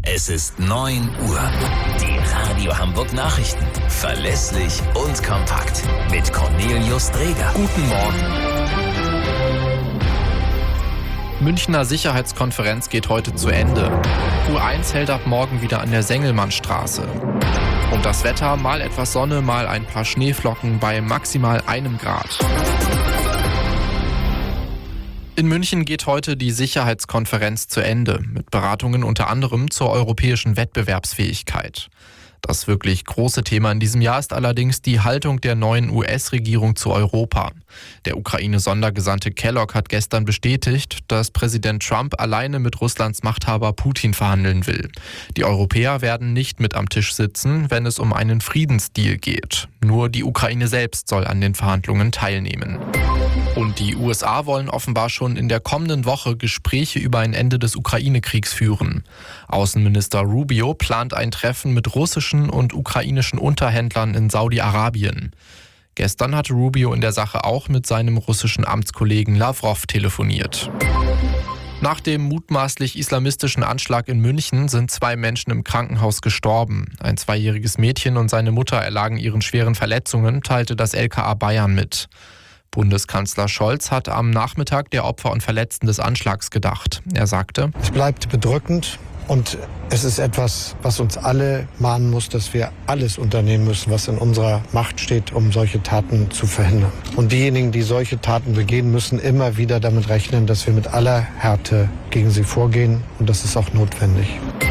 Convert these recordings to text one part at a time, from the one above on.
Es ist 9 Uhr. Die Radio Hamburg Nachrichten. Verlässlich und kompakt. Mit Cornelius Dreger. Guten Morgen. Münchner Sicherheitskonferenz geht heute zu Ende. U1 hält ab morgen wieder an der Sengelmannstraße. Und das Wetter, mal etwas Sonne, mal ein paar Schneeflocken bei maximal 1 Grad. In München geht heute die Sicherheitskonferenz zu Ende, mit Beratungen unter anderem zur europäischen Wettbewerbsfähigkeit. Das wirklich große Thema in diesem Jahr ist allerdings die Haltung der neuen US-Regierung zu Europa. Der Ukraine-Sondergesandte Kellogg hat gestern bestätigt, dass Präsident Trump alleine mit Russlands Machthaber Putin verhandeln will. Die Europäer werden nicht mit am Tisch sitzen, wenn es um einen Friedensdeal geht. Nur die Ukraine selbst soll an den Verhandlungen teilnehmen. Und die USA wollen offenbar schon in der kommenden Woche Gespräche über ein Ende des Ukraine-Kriegs führen. Außenminister Rubio plant ein Treffen mit russischen und ukrainischen Unterhändlern in Saudi-Arabien. Gestern hatte Rubio in der Sache auch mit seinem russischen Amtskollegen Lavrov telefoniert. Nach dem mutmaßlich islamistischen Anschlag in München sind 2 Menschen im Krankenhaus gestorben. Ein 2-jähriges Mädchen und seine Mutter erlagen ihren schweren Verletzungen, teilte das LKA Bayern mit. Bundeskanzler Scholz hat am Nachmittag der Opfer und Verletzten des Anschlags gedacht. Er sagte: Es bleibt bedrückend und es ist etwas, was uns alle mahnen muss, dass wir alles unternehmen müssen, was in unserer Macht steht, um solche Taten zu verhindern. Und diejenigen, die solche Taten begehen, müssen immer wieder damit rechnen, dass wir mit aller Härte gegen sie vorgehen, und das ist auch notwendig.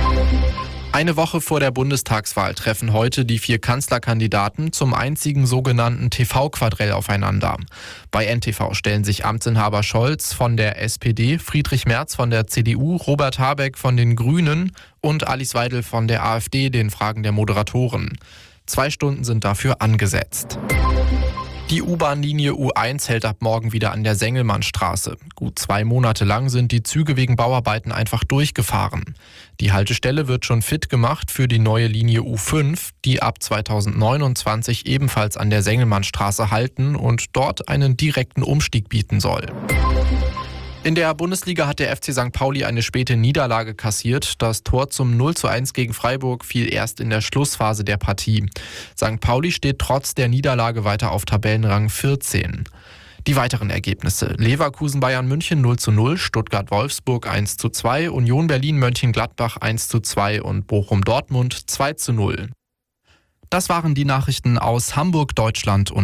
Eine Woche vor der Bundestagswahl treffen heute die 4 Kanzlerkandidaten zum einzigen sogenannten TV-Quadrell aufeinander. Bei NTV stellen sich Amtsinhaber Scholz von der SPD, Friedrich Merz von der CDU, Robert Habeck von den Grünen und Alice Weidel von der AfD den Fragen der Moderatoren. 2 Stunden sind dafür angesetzt. Die U-Bahn-Linie U1 hält ab morgen wieder an der Sengelmannstraße. Gut 2 Monate lang sind die Züge wegen Bauarbeiten einfach durchgefahren. Die Haltestelle wird schon fit gemacht für die neue Linie U5, die ab 2029 ebenfalls an der Sengelmannstraße halten und dort einen direkten Umstieg bieten soll. In der Bundesliga hat der FC St. Pauli eine späte Niederlage kassiert. Das Tor zum 0:1 gegen Freiburg fiel erst in der Schlussphase der Partie. St. Pauli steht trotz der Niederlage weiter auf Tabellenrang 14. Die weiteren Ergebnisse: Leverkusen Bayern München 0:0, Stuttgart Wolfsburg 1:2, Union Berlin Mönchengladbach 1:2 und Bochum Dortmund 2:0. Das waren die Nachrichten aus Hamburg, Deutschland und